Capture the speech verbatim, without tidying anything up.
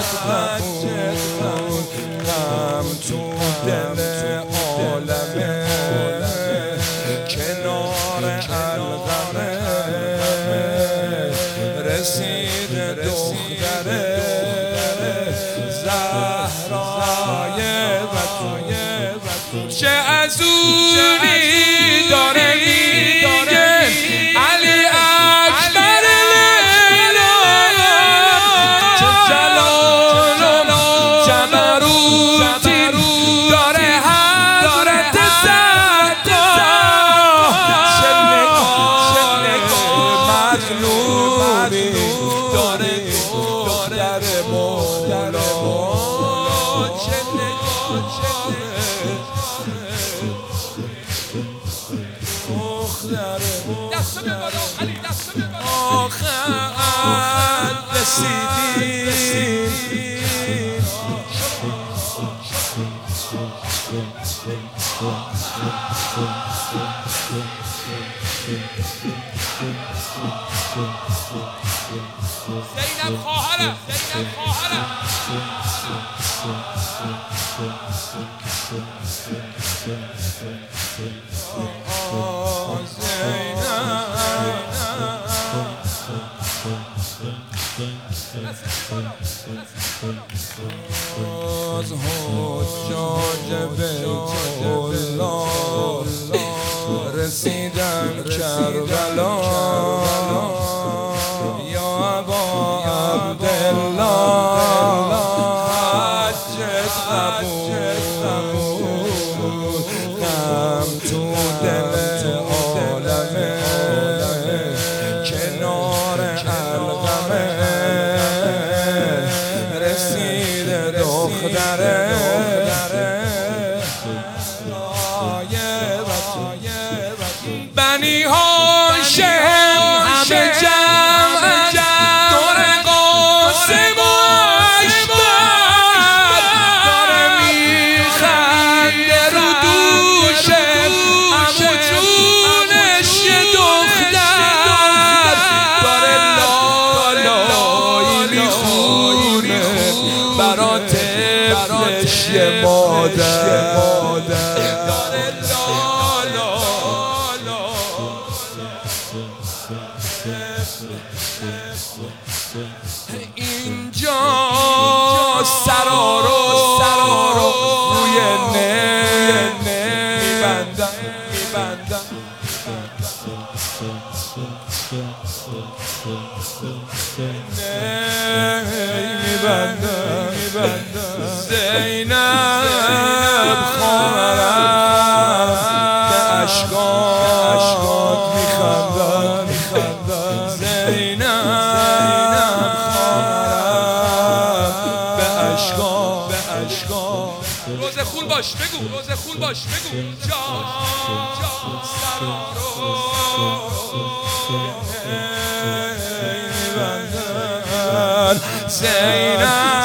بود غم تو دل عالمه کنار الغمه رسید دختر زهرای بتول چه عزوری داره میگه علی اکبر لیلا چه جلال و جبروتی داره حضرت سقا چه نگاه مظلومی داره دختر مولا چه نگاه دست ببرا علی دست ببرا آخر رسیدیم زینب خواهرم زینب خواهرم از حجاج بیت الله رسیدن کربلا یا ابا عبدالله حجت قبول غم تو دل عالمه کنار الغمه رسید دختره بنی هاشم همه جمع دور قاسم و اشباح داره میخنده رو دوشم عمو جونش یه دختر داره لالایی میخونه برا طفلش یه مادر داره لالا اینجا سرارو روی نه میبندم میبندم نه میبندم میبندم زینب خواهرم به اشکات میخندم زینب خواهرم به اشکات به اشکات روزه خون باش بگو روزه خون باش بگو جان سرارو زینب